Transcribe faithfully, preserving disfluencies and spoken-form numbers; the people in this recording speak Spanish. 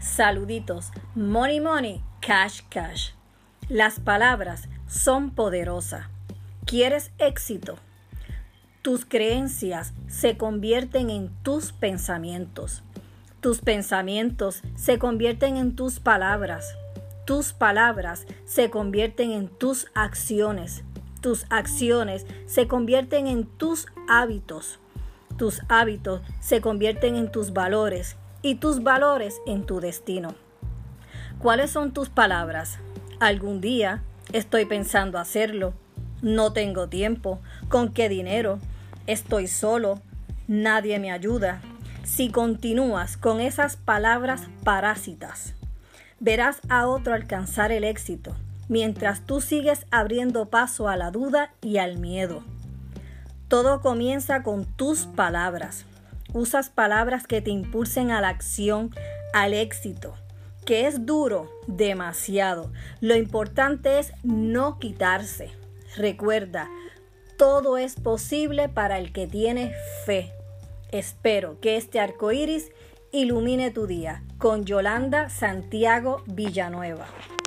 Saluditos, money money, cash cash. Las palabras son poderosas. ¿Quieres éxito? Tus creencias se convierten en tus pensamientos. Tus pensamientos se convierten en tus palabras. Tus palabras se convierten en tus acciones. Tus acciones se convierten en tus hábitos. Tus hábitos se convierten en tus valores y tus valores en tu destino. ¿Cuáles son tus palabras? Algún día estoy pensando hacerlo. No tengo tiempo. ¿Con qué dinero? Estoy solo. Nadie me ayuda. Si continúas con esas palabras parásitas, verás a otro alcanzar el éxito, mientras tú sigues abriendo paso a la duda y al miedo. Todo comienza con tus palabras. Usas palabras que te impulsen a la acción, al éxito, que es duro, demasiado. Lo importante es no quitarse. Recuerda, todo es posible para el que tiene fe. Espero que este arco iris ilumine tu día. Con Yolanda Santiago Villanueva.